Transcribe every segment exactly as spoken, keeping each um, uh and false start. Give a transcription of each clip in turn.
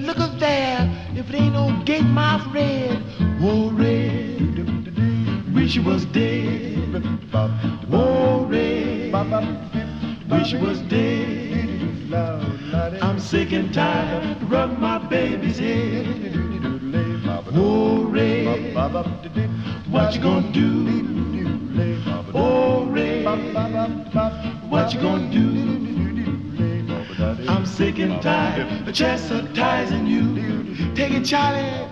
look up there, if it ain't no gate mouth red. Whoa, red, wish you was dead. Whoa, red, wish you was dead. I'm sick and tired, rub my baby's head. Oh, Ray, what you gonna do? Oh, Ray, what you gonna do? I'm sick and tired of chastising you. Take it, Charlie.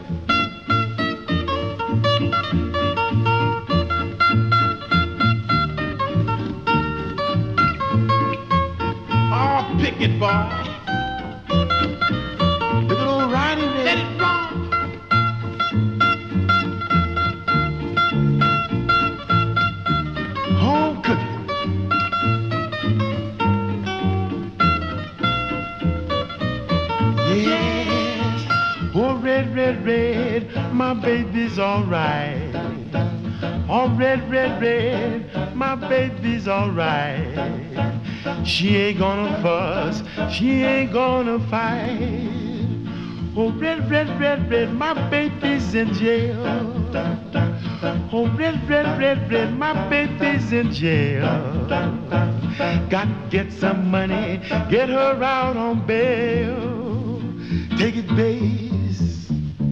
Oh, pick it, boy. Look at old Ronnie Ray. Let it roll. Home cooking. Yes. Oh, red, red, red, my baby's all right. Oh, red, red, red, my baby's all right. She ain't gonna fuss, she ain't gonna fight. Oh, red, red, red, red, my baby's in jail. Oh, red, red, red, red, my baby's in jail. Got to get some money, get her out on bail. Take it, bass.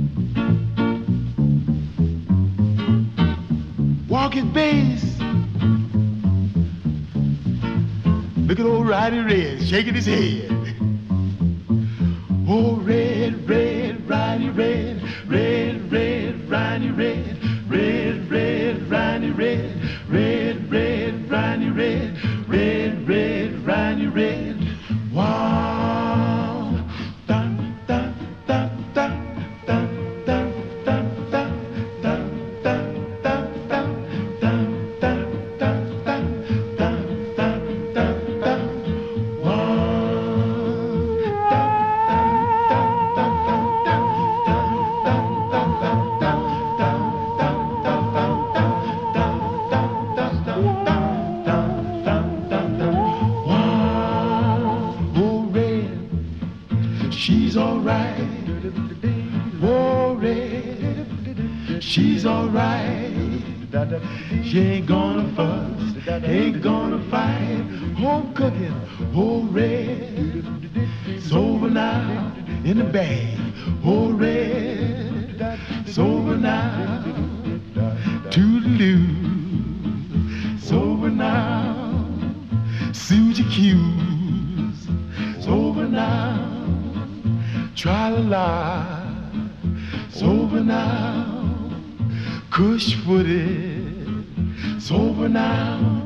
Walk it, bass. Look at old Roddy Red shaking his head. Oh, red, red, Roddy Red, red, red, Roddy Red, red, red, Roddy Red, red, red, Roddy Red, red, red, Roddy Red. Wow. Dun, dun, dun, dun, dun, dun, dun, dun, dun, dun, dun, dun, dun, dun, dun, dun, dun, dun, dun, dun. She's alright. Whoa, red. She's alright. She ain't gonna fuss, ain't gonna fight. Home cooking, oh, red. It's over now in the bag. Oh, red. It's over now. Toodaloo. It's over now. Suit your cues. It's over now. Tra-la-la, it's over now. Cush footed, it's over now.